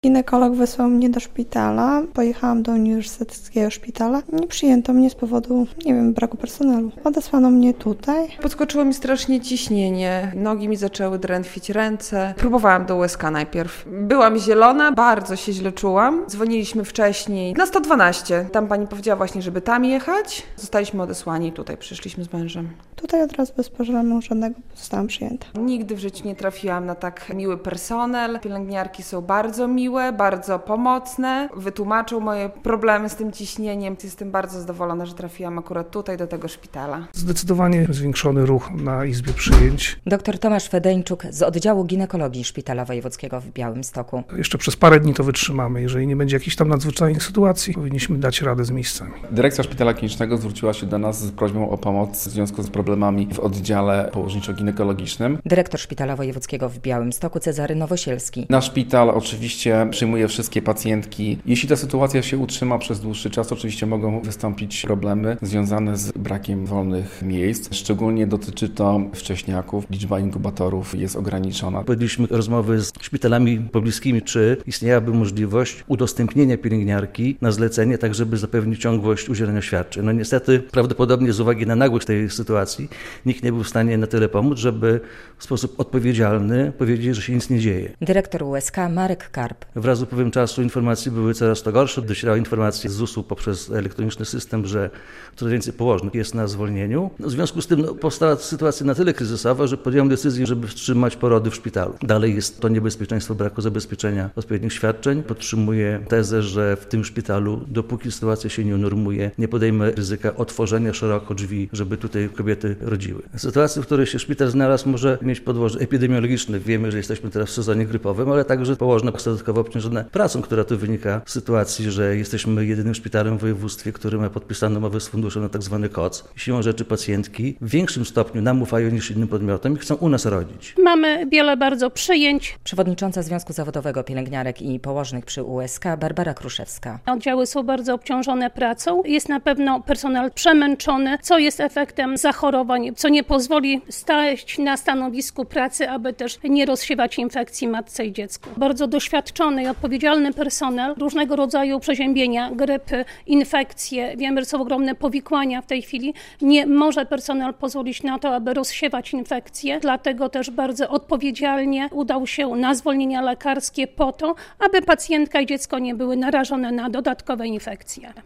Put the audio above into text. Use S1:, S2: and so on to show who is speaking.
S1: Ginekolog wysłał mnie do szpitala, pojechałam do uniwersyteckiego szpitala. Nie przyjęto mnie z powodu, braku personelu. Odesłano mnie tutaj.
S2: Podskoczyło mi strasznie ciśnienie, nogi mi zaczęły drętwić ręce. Próbowałam do USK najpierw. Byłam zielona, bardzo się źle czułam. Dzwoniliśmy wcześniej na 112. Tam pani powiedziała właśnie, żeby tam jechać. Zostaliśmy odesłani i tutaj przyszliśmy z mężem.
S1: Tutaj od razu bez problemu żadnego zostałam przyjęta.
S2: Nigdy w życiu nie trafiłam na tak miły personel. Pielęgniarki są bardzo miłe, bardzo pomocne. Wytłumaczą moje problemy z tym ciśnieniem. Jestem bardzo zadowolona, że trafiłam akurat tutaj do tego szpitala.
S3: Zdecydowanie zwiększony ruch na izbie przyjęć.
S4: Dr Tomasz Fedeńczuk z oddziału ginekologii Szpitala Wojewódzkiego w Białymstoku.
S3: Jeszcze przez parę dni to wytrzymamy. Jeżeli nie będzie jakichś tam nadzwyczajnych sytuacji, powinniśmy dać radę z miejscami.
S5: Dyrekcja Szpitala Klinicznego zwróciła się do nas z prośbą o pomoc w związku z problemami w oddziale położniczo-ginekologicznym.
S4: Dyrektor Szpitala Wojewódzkiego w Białymstoku Cezary Nowosielski.
S5: Nasz szpital oczywiście przyjmuje wszystkie pacjentki. Jeśli ta sytuacja się utrzyma przez dłuższy czas, oczywiście mogą wystąpić problemy związane z brakiem wolnych miejsc. Szczególnie dotyczy to wcześniaków. Liczba inkubatorów jest ograniczona.
S6: Podjęliśmy rozmowy z szpitalami pobliskimi, czy istniałaby możliwość udostępnienia pielęgniarki na zlecenie, tak żeby zapewnić ciągłość udzielenia świadczeń. No niestety, prawdopodobnie z uwagi na nagłość tej sytuacji, nikt nie był w stanie na tyle pomóc, żeby w sposób odpowiedzialny powiedzieć, że się nic nie dzieje.
S4: Dyrektor USK Marek Karp.
S6: Wraz z upływem czasu informacje były coraz to gorsze. Docierały informacje z ZUS-u poprzez elektroniczny system, że coraz więcej położnych jest na zwolnieniu. W związku z tym powstała sytuacja na tyle kryzysowa, że podjąłem decyzję, żeby wstrzymać porody w szpitalu. Dalej jest to niebezpieczeństwo braku zabezpieczenia odpowiednich świadczeń. Podtrzymuję tezę, że w tym szpitalu, dopóki sytuacja się nie unormuje, nie podejmę ryzyka otworzenia szeroko drzwi, żeby tutaj kobiety rodziły. Sytuacja, w której się szpital znalazł, może mieć podłoże epidemiologiczne. Wiemy, że jesteśmy teraz w sezonie grypowym, ale także położne dodatkowo obciążone pracą, która tu wynika z sytuacji, że jesteśmy jedynym szpitalem w województwie, który ma podpisaną umowę z funduszem na tzw. KOC. Siłą rzeczy pacjentki w większym stopniu nam ufają niż innym podmiotom i chcą u nas rodzić.
S7: Mamy wiele bardzo przyjęć.
S4: Przewodnicząca Związku Zawodowego Pielęgniarek i Położnych przy USK Barbara Kruszewska.
S7: Oddziały są bardzo obciążone pracą. Jest na pewno personel przemęczony, co jest efektem zachorowań, co nie pozwoli stać na stanowisku pracy, aby też nie rozsiewać infekcji matce i dziecku. Bardzo doświadczony i odpowiedzialny personel, różnego rodzaju przeziębienia, grypy, infekcje. Wiemy, że są ogromne powikłania w tej chwili. Nie może personel pozwolić na to, aby rozsiewać infekcje. Dlatego też bardzo odpowiedzialnie udał się na zwolnienia lekarskie po to, aby pacjentka i dziecko nie były narażone na dodatkowe infekcje.